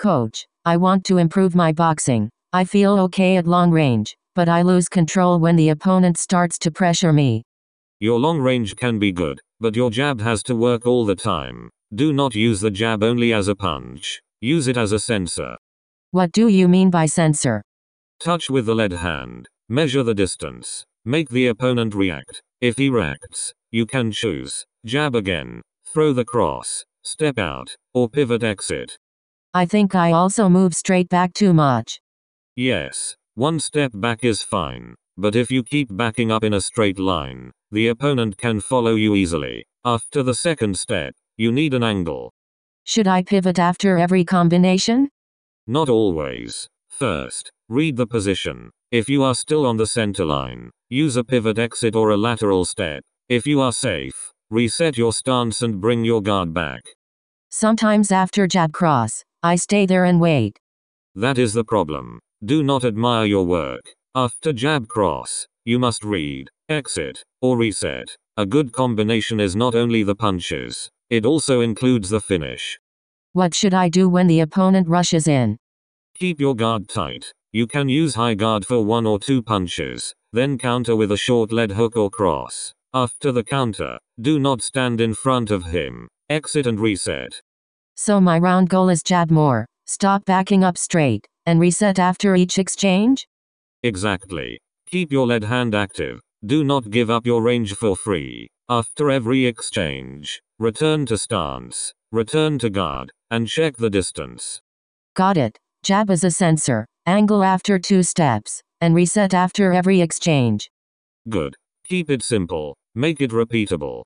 Coach, I want to improve my boxing. I feel okay at long range, but I lose control when the opponent starts to pressure me. Your long range can be good, but your jab has to work all the time. Do not use the jab only as a punch. Use it as a sensor. What do you mean by sensor? Touch with the lead hand. Measure the distance. Make the opponent react. If he reacts, you can choose jab again, throw the cross, step out, or pivot exit. I think I also move straight back too much. Yes, one step back is fine, but if you keep backing up in a straight line, the opponent can follow you easily. After the second step, you need an angle. Should I pivot after every combination? Not always. First, read the position. If you are still on the center line, use a pivot exit or a lateral step. If you are safe, reset your stance and bring your guard back. Sometimes after jab cross, I stay there and wait. That is the problem. Do not admire your work. After jab cross, you must read, exit, or reset. A good combination is not only the punches, it also includes the finish. What should I do when the opponent rushes in? Keep your guard tight. You can use high guard for 1 or 2 punches, then counter with a short lead hook or cross. After the counter, do not stand in front of him. Exit and reset. So my round goal is jab more, stop backing up straight, and reset after each exchange? Exactly. Keep your lead hand active. Do not give up your range for free. After every exchange, return to stance, return to guard, and check the distance. Got it. Jab is a sensor, angle after 2 steps, and reset after every exchange. Good. Keep it simple. Make it repeatable.